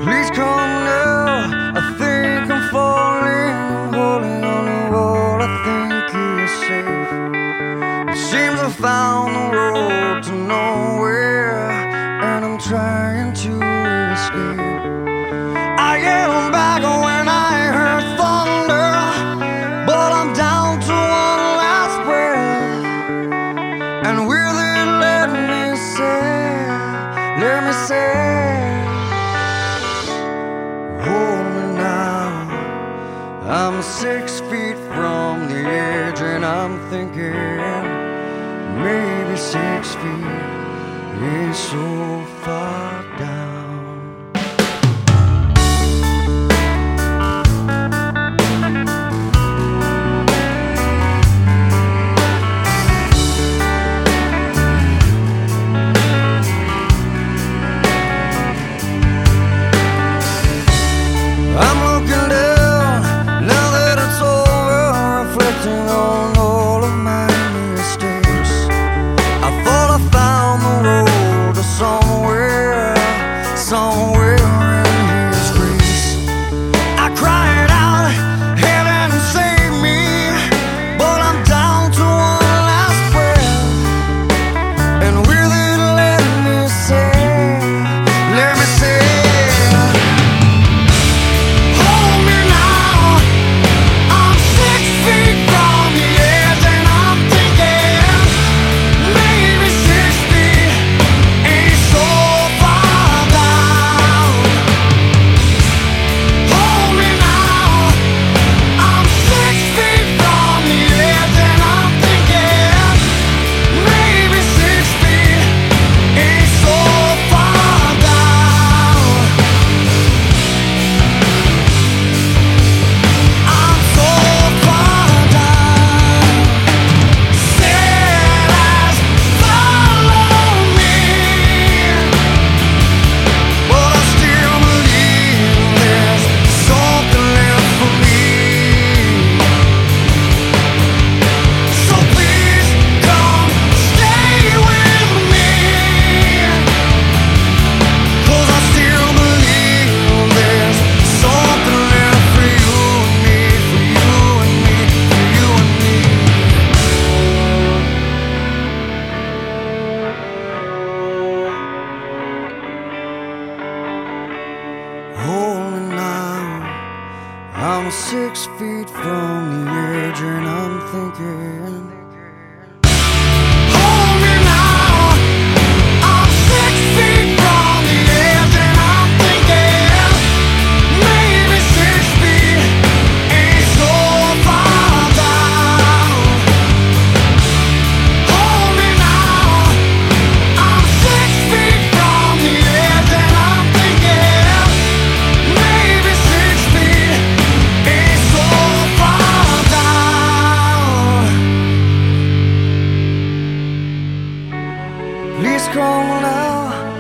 Please come now. I think I'm falling. I'm holding on to what I think is safe. It seems I found the road to nowhere, and I'm trying to escape. I am back when I heard thunder, but I'm down to one last breath. And will it let me say, hold me now. I'm 6 feet from the edge, and I'm thinking maybe 6 feet is so far down. I'm looking down, now that it's over, reflecting on all of my mistakes. I thought I found the road to somewhere in His grace. I cried out, heaven save me, but I'm down to one last breath. And will it let me say, I'm 6 feet from the edge, and I'm thinking, hold me now. I'm 6 feet from the edge, and I'm thinking, maybe 6 feet ain't so far down. Hold me now. I'm 6 feet from the edge, and I'm thinking, maybe 6 feet ain't so far down. Please come now.